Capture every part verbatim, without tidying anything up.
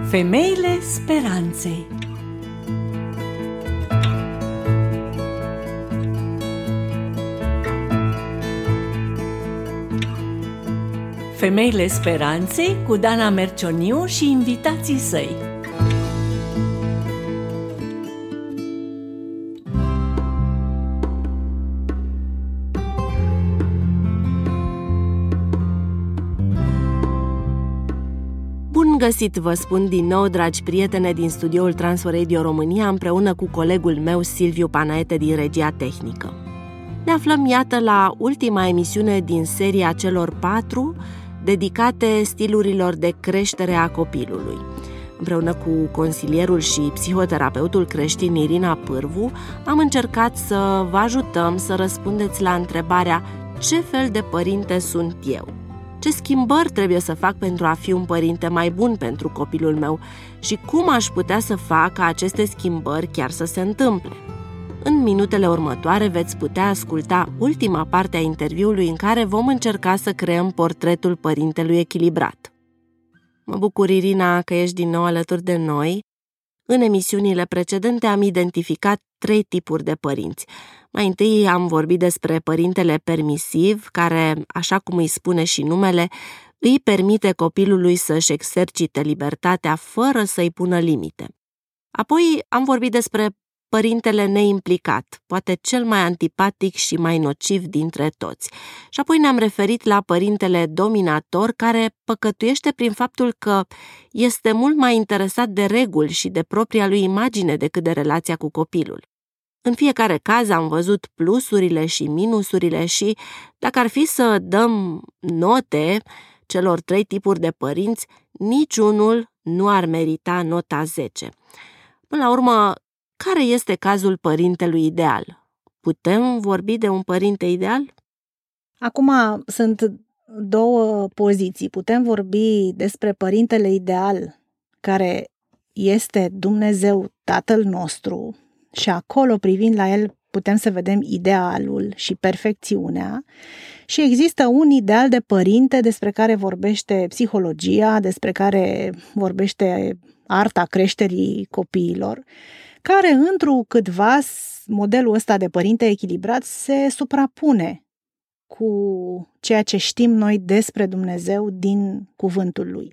Femeile Speranței. Femeile Speranței cu Dana Mercioniu și invitații săi. Bun găsit, vă spun din nou, dragi prietene, din studioul Transworld Radio România, împreună cu colegul meu Silviu Panaete din regia tehnică. Ne aflăm, iată, la ultima emisiune din seria celor patru dedicate stilurilor de creștere a copilului. Împreună cu consilierul și psihoterapeutul creștin Irina Pârvu, am încercat să vă ajutăm să răspundeți la întrebarea: ce fel de părinte sunt eu? Ce schimbări trebuie să fac pentru a fi un părinte mai bun pentru copilul meu și cum aș putea să fac ca aceste schimbări chiar să se întâmple? În minutele următoare veți putea asculta ultima parte a interviului în care vom încerca să creăm portretul părintelui echilibrat. Mă bucur, Irina, că ești din nou alături de noi. În emisiunile precedente am identificat trei tipuri de părinți. Mai întâi am vorbit despre părintele permisiv, care, așa cum îi spune și numele, îi permite copilului să-și exercite libertatea fără să-i pună limite. Apoi am vorbit despre părintele neimplicat, poate cel mai antipatic și mai nociv dintre toți. Și apoi ne-am referit la părintele dominator, care păcătuiește prin faptul că este mult mai interesat de reguli și de propria lui imagine decât de relația cu copilul. În fiecare caz am văzut plusurile și minusurile și, dacă ar fi să dăm note celor trei tipuri de părinți, niciunul nu ar merita nota zece. Până la urmă, care este cazul părintelui ideal? Putem vorbi de un părinte ideal? Acum sunt două poziții. Putem vorbi despre părintele ideal, care este Dumnezeu Tatăl nostru, și acolo, privind la el, putem să vedem idealul și perfecțiunea. Și există un ideal de părinte despre care vorbește psihologia, despre care vorbește arta creșterii copiilor, care întrucâtva modelul ăsta de părinte echilibrat se suprapune cu ceea ce știm noi despre Dumnezeu din cuvântul lui.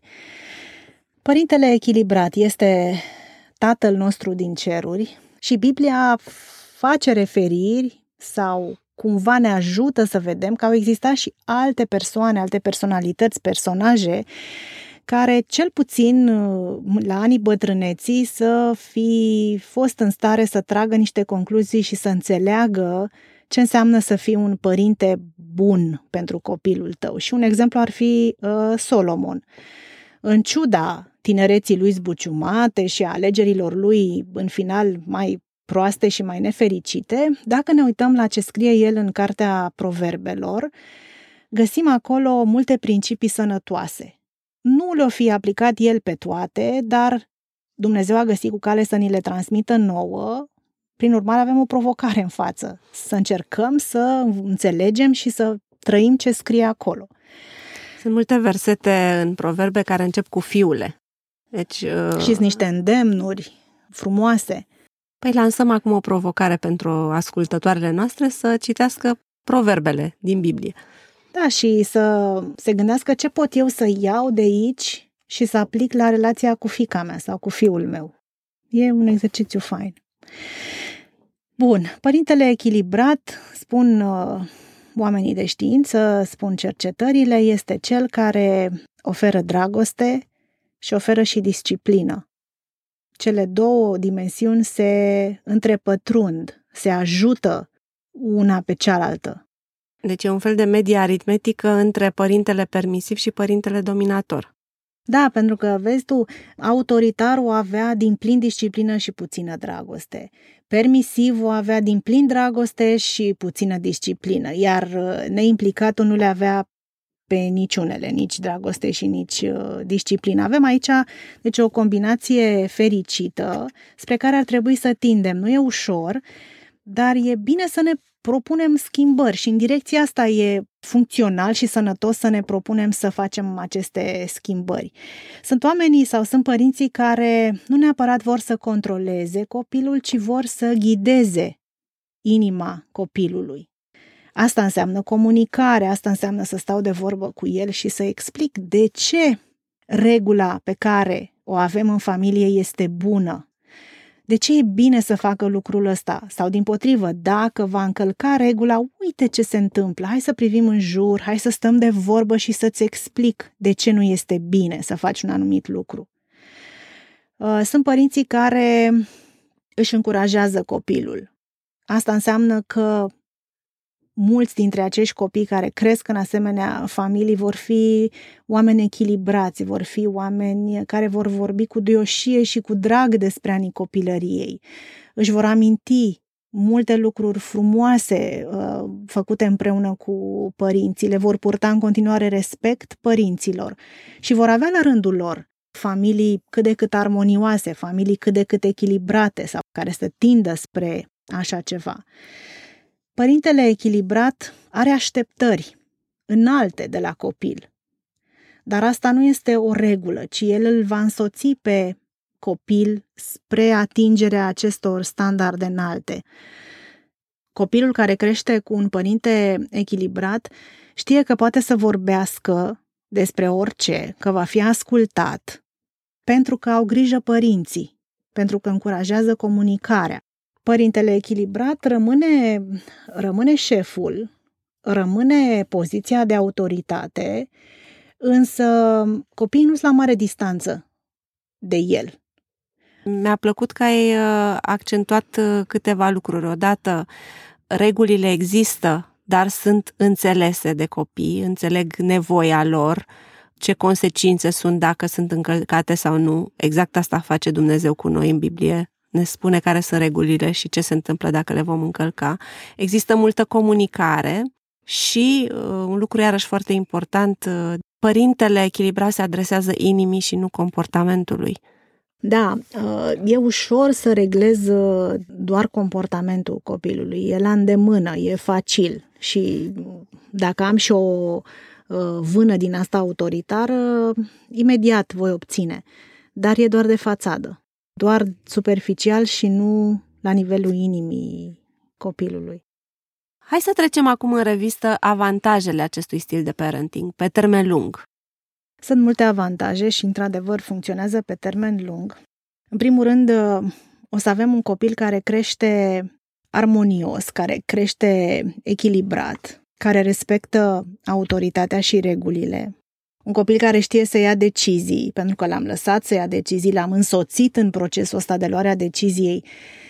Părintele echilibrat este Tatăl nostru din ceruri și Biblia face referiri sau cumva ne ajută să vedem că au existat și alte persoane, alte personalități, personaje care, cel puțin la anii bătrâneții, să fi fost în stare să tragă niște concluzii și să înțeleagă ce înseamnă să fii un părinte bun pentru copilul tău. Și un exemplu ar fi uh, Solomon. În ciuda tinereții lui zbuciumate și a alegerilor lui în final mai proaste și mai nefericite, dacă ne uităm la ce scrie el în Cartea Proverbelor, găsim acolo multe principii sănătoase. Nu le-o fi aplicat el pe toate, dar Dumnezeu a găsit cu cale să ni le transmită nouă. Prin urmare, avem o provocare în față, să încercăm să înțelegem și să trăim ce scrie acolo. Sunt multe versete în Proverbe care încep cu fiule. Deci, uh... și sunt niște îndemnuri frumoase. Păi lansăm acum o provocare pentru ascultătoarele noastre să citească proverbele din Biblie. Da, și să se gândească ce pot eu să iau de aici și să aplic la relația cu fiica mea sau cu fiul meu. E un exercițiu fain. Bun, părintele echilibrat, spun uh, oamenii de știință, spun cercetările, este cel care oferă dragoste și oferă și disciplină. Cele două dimensiuni se întrepătrund, se ajută una pe cealaltă. Deci e un fel de medie aritmetică între părintele permisiv și părintele dominator. Da, pentru că, vezi tu, autoritarul avea din plin disciplină și puțină dragoste. Permisivul avea din plin dragoste și puțină disciplină, iar neimplicatul nu le avea pe niciunele, nici dragoste și nici uh, disciplină. Avem aici, deci, o combinație fericită spre care ar trebui să tindem. Nu e ușor, dar e bine să ne propunem schimbări și în direcția asta e funcțional și sănătos să ne propunem să facem aceste schimbări. Sunt oamenii sau sunt părinții care nu neapărat vor să controleze copilul, ci vor să ghideze inima copilului. Asta înseamnă comunicare, asta înseamnă să stau de vorbă cu el și să explic de ce regula pe care o avem în familie este bună. De ce e bine să facă lucrul ăsta? Sau dimpotrivă, dacă va încălca regula, uite ce se întâmplă, hai să privim în jur, hai să stăm de vorbă și să-ți explic de ce nu este bine să faci un anumit lucru. Sunt părinții care își încurajează copilul. Asta înseamnă că mulți dintre acești copii care cresc în asemenea familii vor fi oameni echilibrați, vor fi oameni care vor vorbi cu duioșie și cu drag despre anii copilăriei. Își vor aminti multe lucruri frumoase uh, făcute împreună cu părinții, le vor purta în continuare respect părinților și vor avea la rândul lor familii cât de cât armonioase, familii cât de cât echilibrate sau care să tindă spre așa ceva. Părintele echilibrat are așteptări înalte de la copil, dar asta nu este o regulă, ci el îl va însoți pe copil spre atingerea acestor standarde înalte. Copilul care crește cu un părinte echilibrat știe că poate să vorbească despre orice, că va fi ascultat, pentru că au grijă părinții, pentru că încurajează comunicarea. Părintele echilibrat rămâne, rămâne șeful, rămâne poziția de autoritate, însă copiii nu sunt la mare distanță de el. Mi-a plăcut că ai accentuat câteva lucruri. Odată, regulile există, dar sunt înțelese de copii, înțeleg nevoia lor, ce consecințe sunt dacă sunt încălcate sau nu. Exact asta face Dumnezeu cu noi în Biblie. Ne spune care sunt regulile și ce se întâmplă dacă le vom încălca. Există multă comunicare și uh, un lucru iarăși foarte important, uh, părintele echilibrat se adresează inimii și nu comportamentului. Da, uh, e ușor să reglez uh, doar comportamentul copilului. E la îndemână, e facil și dacă am și o uh, vână din asta autoritară, imediat voi obține. Dar e doar de fațadă. Doar superficial și nu la nivelul inimii copilului. Hai să trecem acum în revistă avantajele acestui stil de parenting, pe termen lung. Sunt multe avantaje și, într-adevăr, funcționează pe termen lung. În primul rând, o să avem un copil care crește armonios, care crește echilibrat, care respectă autoritatea și regulile. Un copil care știe să ia decizii, pentru că l-am lăsat să ia decizii, l-am însoțit în procesul ăsta de luarea deciziei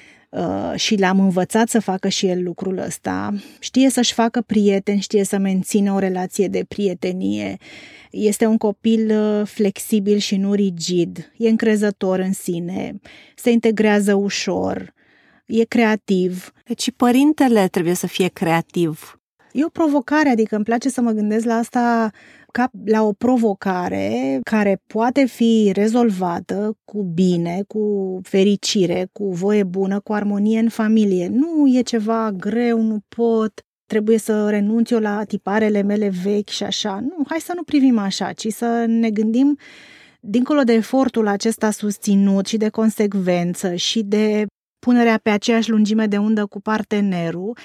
uh, și l-am învățat să facă și el lucrul ăsta. Știe să-și facă prieteni, știe să mențină o relație de prietenie. Este un copil uh, flexibil și nu rigid, e încrezător în sine, se integrează ușor, e creativ. Deci părintele trebuie să fie creativ. E o provocare, adică îmi place să mă gândesc la asta ca la o provocare care poate fi rezolvată cu bine, cu fericire, cu voie bună, cu armonie în familie. Nu e ceva greu, nu pot, trebuie să renunț eu la tiparele mele vechi și așa. Nu, hai să nu privim așa, ci să ne gândim dincolo de efortul acesta susținut și de consecvență și de punerea pe aceeași lungime de undă cu partenerul,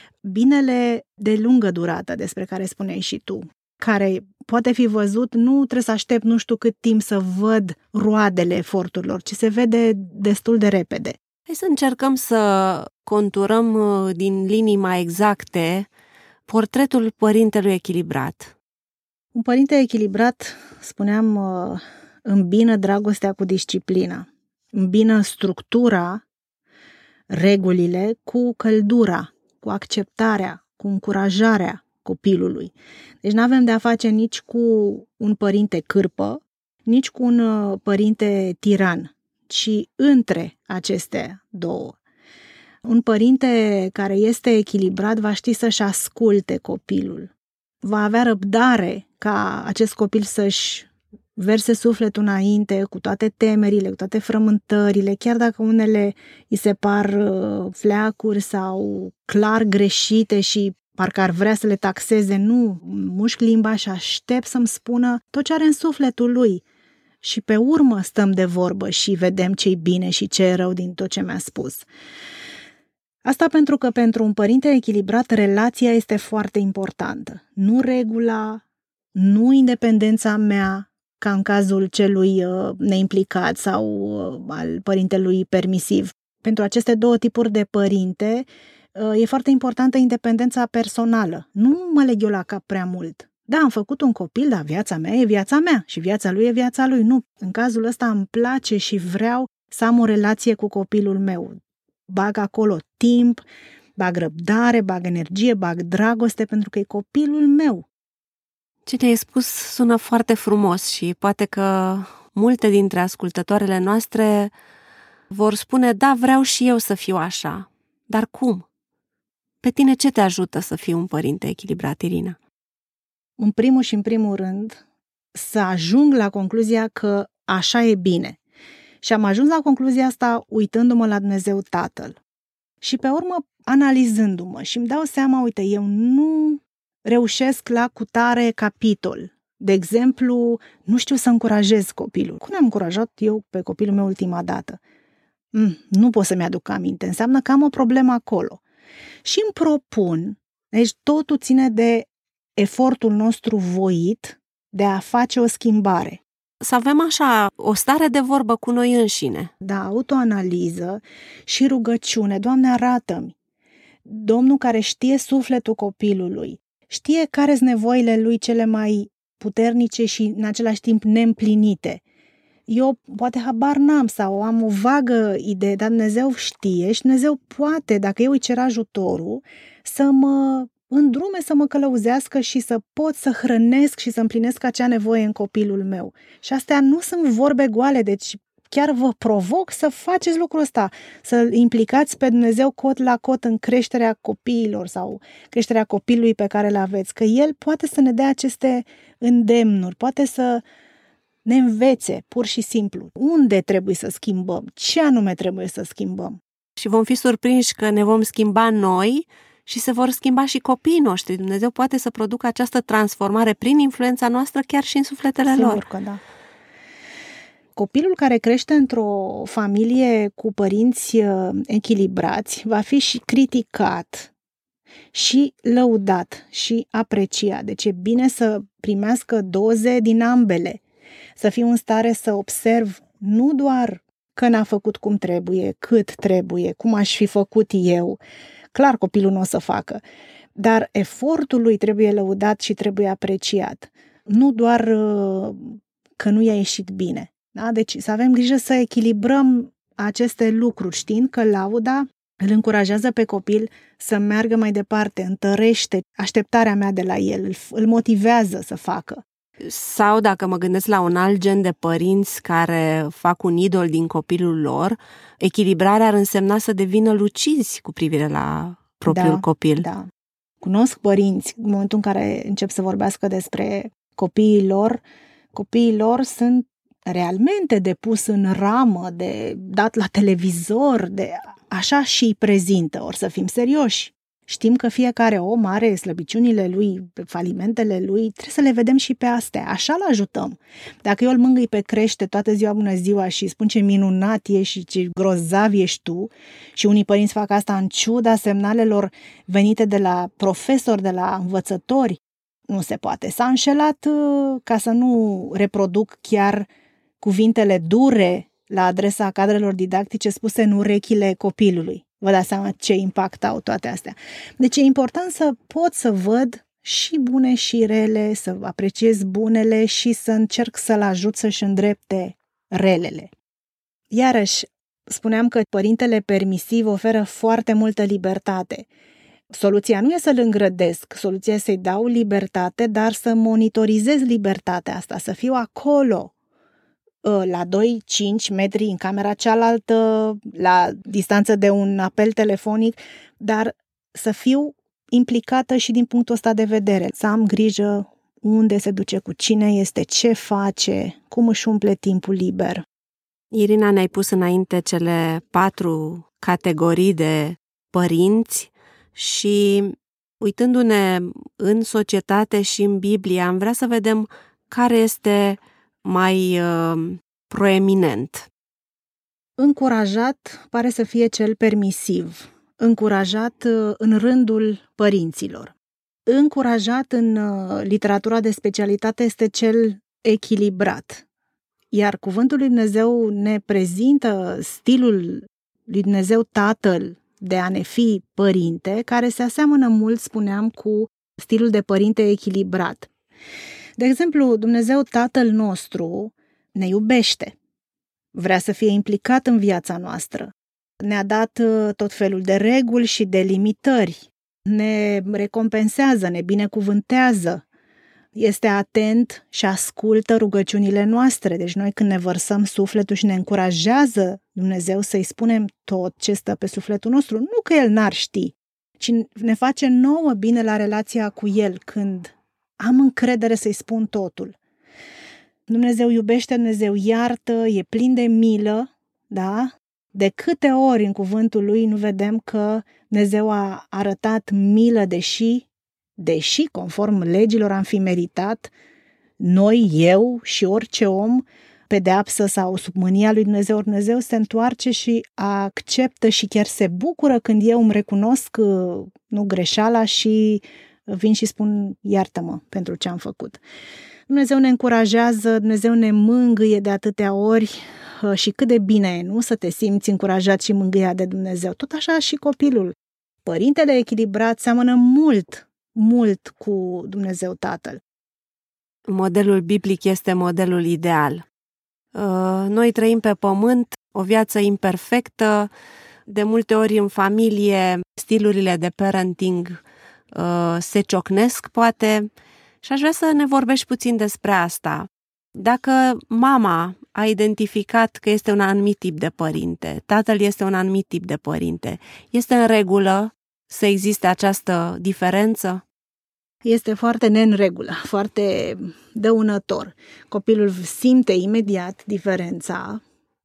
binele de lungă durată despre care spuneai și tu, care poate fi văzut, nu trebuie să aștept nu știu cât timp să văd roadele eforturilor, ci se vede destul de repede. Hai să încercăm să conturăm din linii mai exacte portretul părintelui echilibrat. Un părinte echilibrat, spuneam, îmbină dragostea cu disciplina, îmbină structura, regulile cu căldura, cu acceptarea, cu încurajarea copilului. Deci nu avem de-a face nici cu un părinte cârpă, nici cu un părinte tiran, ci între aceste două. Un părinte care este echilibrat va ști să-și asculte copilul. Va avea răbdare ca acest copil să-și verse sufletul înainte cu toate temerile, cu toate frământările, chiar dacă unele îi se par fleacuri sau clar greșite și parcă ar vrea să le taxeze, nu, mușc limba și aștept să-mi spună tot ce are în sufletul lui. Și pe urmă stăm de vorbă și vedem ce-i bine și ce e rău din tot ce mi-a spus. Asta pentru că pentru un părinte echilibrat relația este foarte importantă. Nu regula, nu independența mea, ca în cazul celui neimplicat sau al părintelui permisiv. Pentru aceste două tipuri de părinte e foarte importantă independența personală. Nu mă leg eu la cap prea mult. Da, am făcut un copil, dar viața mea e viața mea și viața lui e viața lui. Nu, în cazul ăsta îmi place și vreau să am o relație cu copilul meu. Bag acolo timp, bag răbdare, bag energie, bag dragoste, pentru că e copilul meu. Ce te-ai spus sună foarte frumos și poate că multe dintre ascultătoarele noastre vor spune, da, vreau și eu să fiu așa. Dar cum? Pe tine ce te ajută să fii un părinte echilibrat, Irina? În primul și în primul rând, să ajung la concluzia că așa e bine. Și am ajuns la concluzia asta uitându-mă la Dumnezeu Tatăl. Și pe urmă, analizându-mă și îmi dau seama, uite, eu nu reușesc la cutare capitol. De exemplu, nu știu să încurajez copilul. Cum am încurajat eu pe copilul meu ultima dată? Mm, nu pot să-mi aduc aminte. Înseamnă că am o problemă acolo. Și îmi propun, deci totul ține de efortul nostru voit de a face o schimbare. Să avem așa o stare de vorbă cu noi înșine. Da, autoanaliză și rugăciune. Doamne, arată-mi. Domnul care știe sufletul copilului, știe care sunt nevoile lui cele mai puternice și în același timp neîmplinite. Eu poate habar n-am sau am o vagă idee, dar Dumnezeu știe și Dumnezeu poate, dacă eu îi cer ajutorul, să mă îndrume, să mă călăuzească și să pot să hrănesc și să împlinesc acea nevoie în copilul meu. Și astea nu sunt vorbe goale, deci chiar vă provoc să faceți lucrul ăsta, să implicați pe Dumnezeu cot la cot în creșterea copiilor sau creșterea copilului pe care îl aveți, că El poate să ne dea aceste îndemnuri, poate să ne învețe pur și simplu unde trebuie să schimbăm, ce anume trebuie să schimbăm. Și vom fi surprinși că ne vom schimba noi și se vor schimba și copiii noștri. Dumnezeu poate să producă această transformare prin influența noastră chiar și în sufletele Sigur lor. Că da. Copilul care crește într-o familie cu părinți echilibrați va fi și criticat și lăudat și apreciat. Deci e bine să primească doze din ambele, să fiu în stare să observ nu doar că n-a făcut cum trebuie, cât trebuie, cum aș fi făcut eu. Clar, copilul nu o să facă, dar efortul lui trebuie lăudat și trebuie apreciat. Nu doar că nu i-a ieșit bine. Da? Deci să avem grijă să echilibrăm aceste lucruri, știind că lauda îl încurajează pe copil să meargă mai departe, întărește așteptarea mea de la el, îl motivează să facă. Sau dacă mă gândesc la un alt gen de părinți care fac un idol din copilul lor, echilibrarea ar însemna să devină lucizi cu privire la propriul da, copil. Da. Cunosc părinți, în momentul în care încep să vorbească despre copiii lor, copiii lor sunt realmente de pus în ramă, de dat la televizor, de așa și îi prezintă, ori să fim serioși. Știm că fiecare om are slăbiciunile lui, falimentele lui, trebuie să le vedem și pe astea, așa îl ajutăm. Dacă eu îl mângâi pe crește toată ziua bună ziua și spun ce minunat ești și ce grozav ești tu, și unii părinți fac asta în ciuda semnalelor venite de la profesori, de la învățători, nu se poate. S-a înșelat, ca să nu reproduc chiar cuvintele dure la adresa cadrelor didactice spuse în urechile copilului. Vă dați seama ce impact au toate astea. Deci e important să pot să văd și bune și rele, să apreciez bunele și să încerc să-l ajut să-și îndrepte relele. Iarăși, spuneam că părintele permisiv oferă foarte multă libertate. Soluția nu e să-l îngrădesc, soluția e să-i dau libertate, dar să monitorizez libertatea asta, să fiu acolo, la doi cinci metri în camera cealaltă, la distanță de un apel telefonic, dar să fiu implicată și din punctul ăsta de vedere, să am grijă unde se duce, cu cine este, ce face, cum își umple timpul liber. Irina, ne-ai pus înainte cele patru categorii de părinți și Uitându-ne în societate și în Biblie, am vrea să vedem care este mai uh, proeminent. Încurajat pare să fie cel permisiv, încurajat uh, în rândul părinților. Încurajat în uh, literatura de specialitate este cel echilibrat. Iar cuvântul lui Dumnezeu ne prezintă stilul lui Dumnezeu Tatăl de a ne fi părinte, care se aseamănă mult, spuneam, cu stilul de părinte echilibrat. De exemplu, Dumnezeu Tatăl nostru ne iubește, vrea să fie implicat în viața noastră, ne-a dat tot felul de reguli și de limitări, ne recompensează, ne binecuvântează, este atent și ascultă rugăciunile noastre. Deci noi când ne vărsăm sufletul și ne încurajează Dumnezeu să-i spunem tot ce stă pe sufletul nostru, nu că El n-ar ști, ci ne face nouă bine la relația cu El când am încredere să-i spun totul. Dumnezeu iubește, Dumnezeu iartă, e plin de milă, da? De câte ori în cuvântul Lui nu vedem că Dumnezeu a arătat milă, deși Deși, conform legilor, am fi meritat, noi, eu și orice om, pedeapsă sau sub mânia lui Dumnezeu, Dumnezeu se întoarce și acceptă și chiar se bucură când eu îmi recunosc nu greșeala și vin și spun iartă-mă pentru ce am făcut. Dumnezeu ne încurajează, Dumnezeu ne mângâie de atâtea ori și cât de bine e, nu? Să te simți încurajat și mângâiat de Dumnezeu. Tot așa și copilul. Părintele echilibrat seamănă mult mult cu Dumnezeu Tatăl. Modelul biblic este modelul ideal. Noi trăim pe pământ o viață imperfectă, de multe ori în familie stilurile de parenting se ciocnesc, poate, și aș vrea să ne vorbești puțin despre asta. Dacă mama a identificat că este un anumit tip de părinte, tatăl este un anumit tip de părinte, este în regulă să existe această diferență? Este foarte neînregulă, foarte dăunător. Copilul simte imediat diferența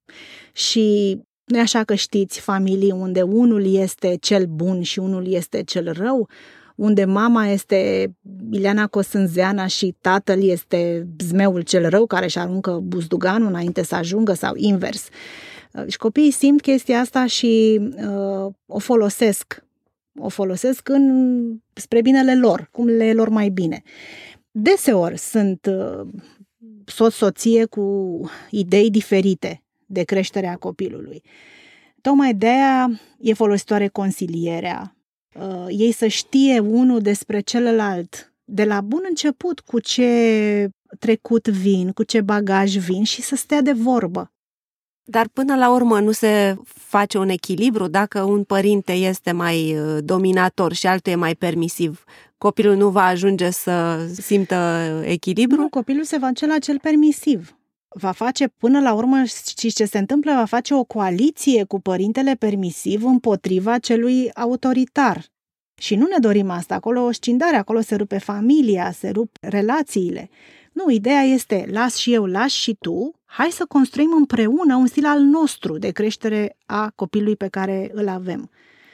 și nu e așa că știți familii unde unul este cel bun și unul este cel rău, unde mama este Ileana Cosânzeana și tatăl este zmeul cel rău care își aruncă buzduganul înainte să ajungă sau invers. Și copiii simt chestia asta și uh, o folosesc. O folosesc în, spre binele lor, cum le e lor mai bine. Deseori sunt uh, soț-soție cu idei diferite de creșterea copilului. Tocmai de-aia e folositoare consilierea. Uh, ei să știe unul despre celălalt de la bun început cu ce trecut vin, cu ce bagaj vin și să stea de vorbă. Dar până la urmă nu se face un echilibru dacă un părinte este mai dominator și altul e mai permisiv. Copilul nu va ajunge să simtă echilibru? Nu, copilul se va duce la cel permisiv. Va face până la urmă, știți ce se întâmplă? Va face o coaliție cu părintele permisiv împotriva celui autoritar. Și nu ne dorim asta. Acolo o scindare, acolo se rupe familia, se rup relațiile. Nu, ideea este, las și eu, las și tu, hai să construim împreună un stil al nostru de creștere a copilului pe care îl avem.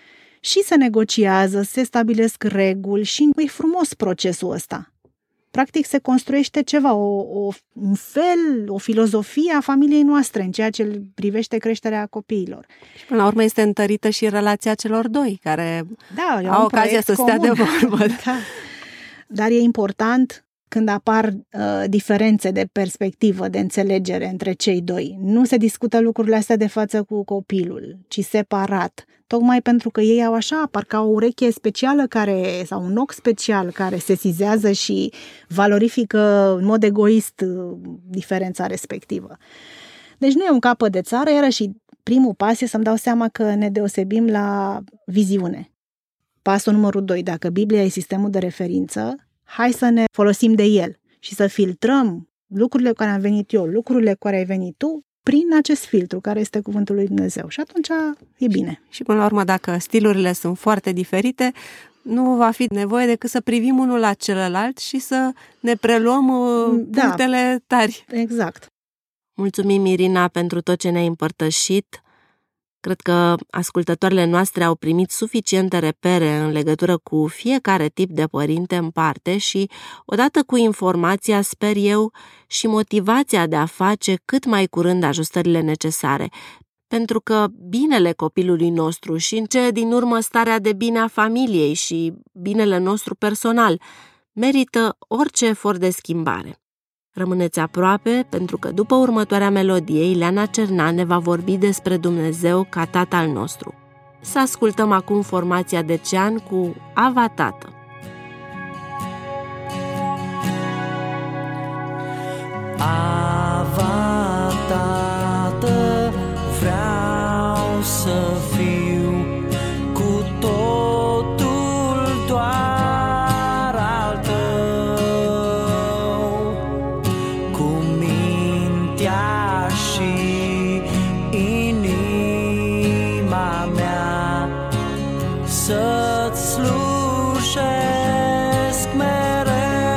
Și se negociază, se stabilesc reguli și e frumos procesul ăsta. Practic se construiește ceva, o, o, un fel, o filozofie a familiei noastre în ceea ce privește creșterea copiilor. Și până la urmă este întărită și relația celor doi, care da, au ocazia să stea de vorbă. Da. Dar e important când apar uh, diferențe de perspectivă, de înțelegere între cei doi. Nu se discută lucrurile astea de față cu copilul, ci separat. Tocmai pentru că ei au așa, parcă o ureche specială care, sau un ochi special care sesizează și valorifică în mod egoist diferența respectivă. Deci nu e un capăt de țară, iarăși primul pas e să-mi dau seama că ne deosebim la viziune. Pasul numărul doi, dacă Biblia e sistemul de referință, hai să ne folosim de el și să filtrăm lucrurile cu care am venit eu, lucrurile cu care ai venit tu, prin acest filtru care este cuvântul lui Dumnezeu. Și atunci e bine. Și până la urmă, dacă stilurile sunt foarte diferite, nu va fi nevoie decât să privim unul la celălalt și să ne preluăm da, punctele tari. Exact. Mulțumim, Irina, pentru tot ce ne-ai împărtășit. Cred că ascultătoarele noastre au primit suficiente repere în legătură cu fiecare tip de părinte în parte și, odată cu informația, sper eu, și motivația de a face cât mai curând ajustările necesare, pentru că binele copilului nostru și, în cele din urmă, starea de bine a familiei și binele nostru personal merită orice efort de schimbare. Rămâneți aproape, pentru că după următoarea melodie, Ileana Cernan ne va vorbi despre Dumnezeu ca Tată al nostru. Să ascultăm acum formația Dercean cu Ava Tată. Ava Tată, vreau să fiu cu totul doar al tău, cu mintea și inima mea, să-ți slujesc mereu.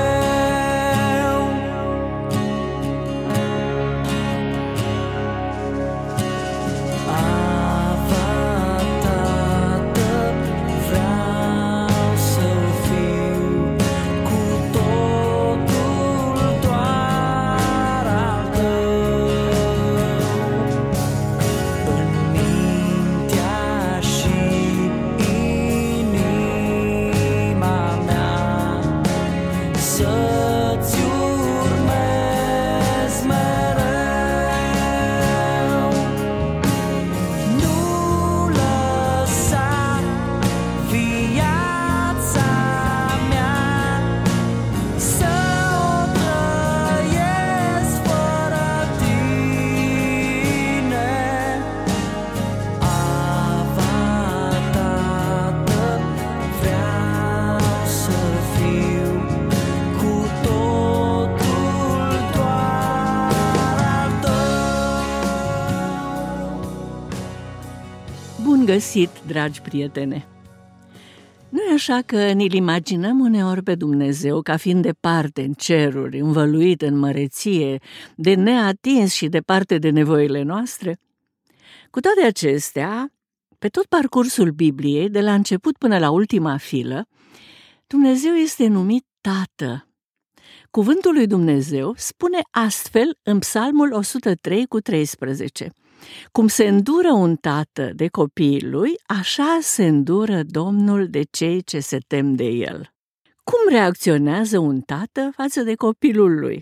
Bun găsit, dragi prietene! Nu-i așa că ne-l imaginăm uneori pe Dumnezeu ca fiind departe în ceruri, învăluit în măreție, de neatins și departe de nevoile noastre? Cu toate acestea, pe tot parcursul Bibliei, de la început până la ultima filă, Dumnezeu este numit Tată. Cuvântul lui Dumnezeu spune astfel în Psalmul o sută trei cu treisprezece: cum se îndură un tată de copiii lui, așa se îndură Domnul de cei ce se tem de el. Cum reacționează un tată față de copilul lui?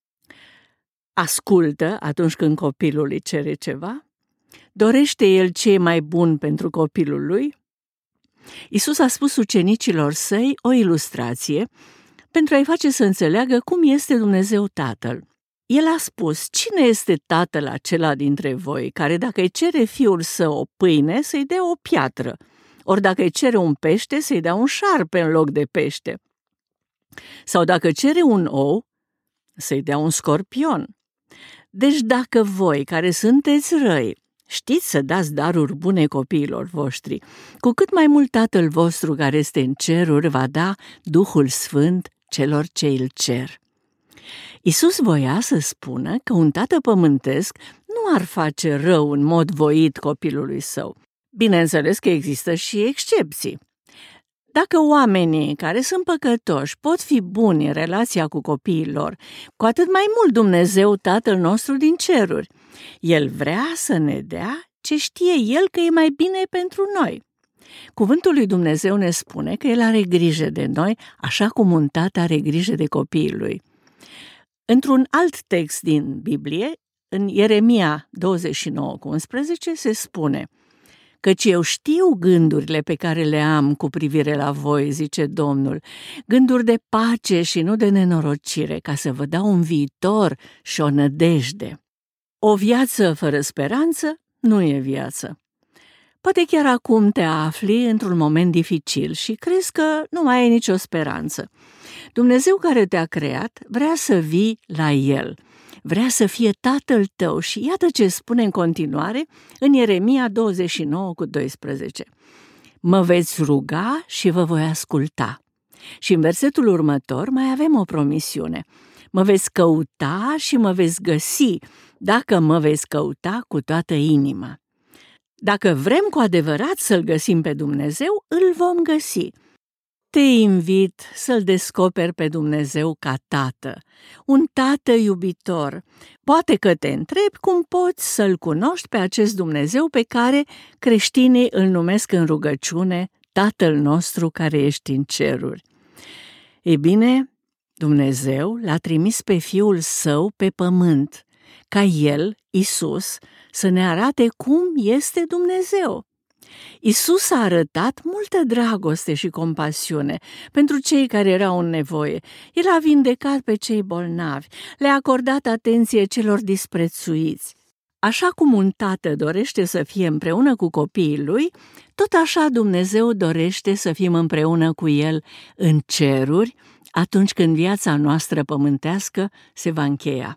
Ascultă atunci când copilul îi cere ceva? Dorește el ce e mai bun pentru copilul lui? Iisus a spus ucenicilor săi o ilustrație pentru a-i face să înțeleagă cum este Dumnezeu Tatăl. El a spus: cine este tatăl acela dintre voi care dacă îi cere fiul său o pâine, să-i dea o piatră, ori dacă îi cere un pește, să-i dea un șarpe în loc de pește? Sau dacă cere un ou, să-i dea un scorpion? Deci dacă voi, care sunteți răi, știți să dați daruri bune copiilor voștri, cu cât mai mult Tatăl vostru care este în ceruri va da Duhul Sfânt celor ce îl cer. Iisus voia să spună că un tată pământesc nu ar face rău în mod voit copilului său. Bineînțeles că există și excepții. Dacă oamenii care sunt păcătoși pot fi buni în relația cu copiii lor, cu atât mai mult Dumnezeu, Tatăl nostru din ceruri. El vrea să ne dea ce știe El că e mai bine pentru noi. Cuvântul lui Dumnezeu ne spune că El are grijă de noi, așa cum un tată are grijă de copiii lui. Într-un alt text din Biblie, în Ieremia douăzeci și nouă cu unsprezece, se spune: căci eu știu gândurile pe care le am cu privire la voi, zice Domnul, gânduri de pace și nu de nenorocire, ca să vă dau un viitor și o nădejde. O viață fără speranță nu e viață. Poate chiar acum te afli într-un moment dificil și crezi că nu mai ai nicio speranță. Dumnezeu care te-a creat vrea să vii la El, vrea să fie Tatăl tău și iată ce spune în continuare în Ieremia douăzeci și nouă cu doisprezece. Mă veți ruga și vă voi asculta. Și în versetul următor mai avem o promisiune. Mă veți căuta și mă veți găsi, dacă mă veți căuta cu toată inima. Dacă vrem cu adevărat să-L găsim pe Dumnezeu, îl vom găsi. Te invit să-L descoperi pe Dumnezeu ca Tată, un Tată iubitor. Poate că te întrebi cum poți să-L cunoști pe acest Dumnezeu pe care creștinii îl numesc în rugăciune Tatăl nostru care ești în ceruri. Ei bine, Dumnezeu l-a trimis pe Fiul Său pe pământ, ca El, Iisus, să ne arate cum este Dumnezeu. Iisus a arătat multă dragoste și compasiune pentru cei care erau în nevoie. El a vindecat pe cei bolnavi, le-a acordat atenție celor disprețuiți. Așa cum un tată dorește să fie împreună cu copiii lui, tot așa Dumnezeu dorește să fim împreună cu El în ceruri, atunci când viața noastră pământească se va încheia.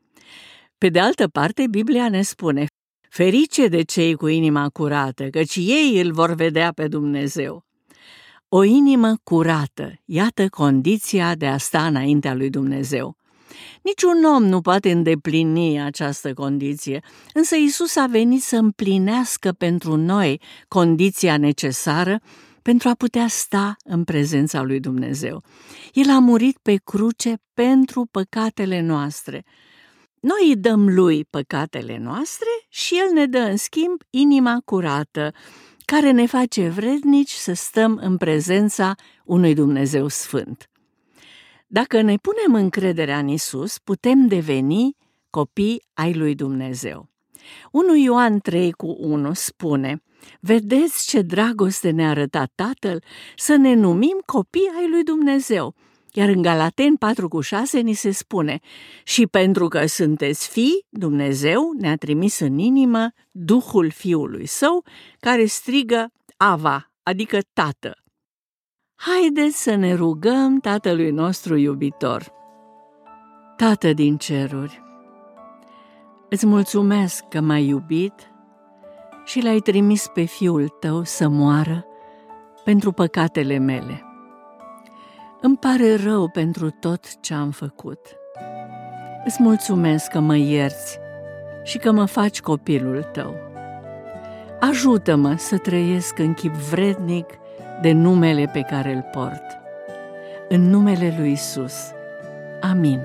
Pe de altă parte, Biblia ne spune: ferice de cei cu inima curată, căci ei îl vor vedea pe Dumnezeu. O inimă curată, iată condiția de a sta înaintea lui Dumnezeu. Niciun om nu poate îndeplini această condiție, însă Iisus a venit să împlinească pentru noi condiția necesară pentru a putea sta în prezența lui Dumnezeu. El a murit pe cruce pentru păcatele noastre. Noi îi dăm lui păcatele noastre și El ne dă în schimb inima curată, care ne face vrednici să stăm în prezența unui Dumnezeu sfânt. Dacă ne punem încrederea în Iisus, putem deveni copii ai lui Dumnezeu. unu Ioan trei cu unu spune: vedeți ce dragoste ne-a arătat Tatăl să ne numim copii ai lui Dumnezeu. Iar în Galateni patru cu șase ni se spune: și pentru că sunteți fii, Dumnezeu ne-a trimis în inimă Duhul Fiului Său, care strigă Ava, adică Tată. Haideți să ne rugăm Tatălui nostru iubitor. Tată din ceruri, îți mulțumesc că m-ai iubit și L-ai trimis pe Fiul Tău să moară pentru păcatele mele. Îmi pare rău pentru tot ce am făcut. Îți mulțumesc că mă ierți și că mă faci copilul Tău. Ajută-mă să trăiesc în chip vrednic de numele pe care îl port. În numele lui Iisus. Amin.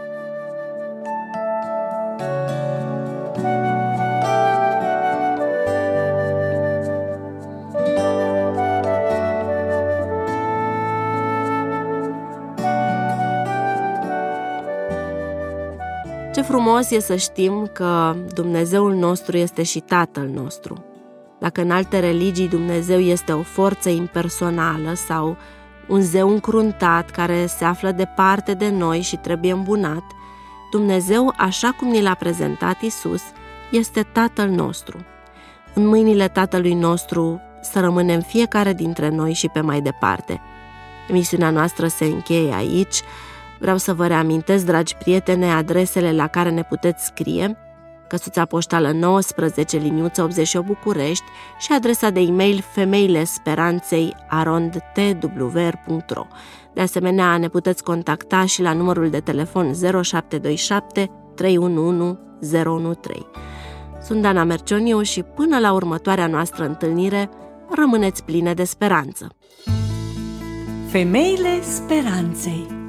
Ce frumos e să știm că Dumnezeul nostru este și Tatăl nostru. Dacă în alte religii Dumnezeu este o forță impersonală sau un zeu încruntat care se află departe de noi și trebuie îmbunat, Dumnezeu, așa cum ni l-a prezentat Iisus, este Tatăl nostru. În mâinile Tatălui nostru să rămânem fiecare dintre noi și pe mai departe. Emisiunea noastră se încheie aici. Vreau să vă reamintesc, dragi prietene, adresele la care ne puteți scrie: Căsuța poștală nouăsprezece, liniuță optzeci și opt București, și adresa de e-mail femeilesperanței arond t w r punct r o. De asemenea, ne puteți contacta și la numărul de telefon zero șapte doi șapte trei unu unu zero unu trei. Sunt Dana Mercioniu și până la următoarea noastră întâlnire, rămâneți pline de speranță. Femeile Speranței.